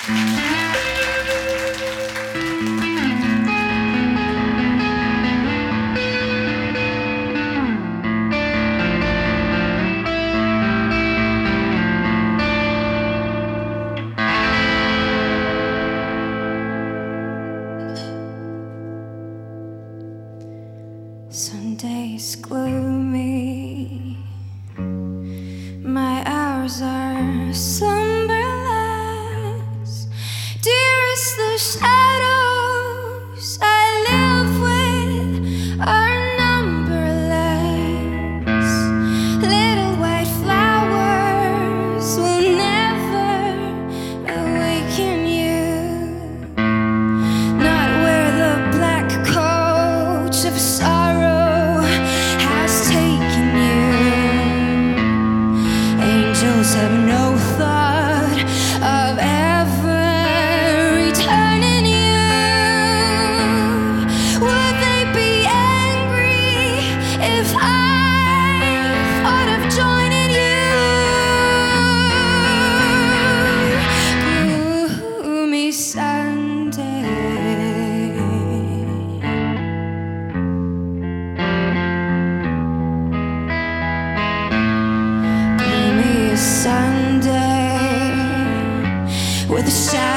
Sunday's gloomy, my hours are slumberless. Dearest, the shadows I live with are numberless. Little white flowers will never awaken you, not wear the black coat of sorrow has taken you. Angels have no thought of ever returning you. Would they be angry if I thought of joining you? Gloomy Sunday, Sunday, with the shadow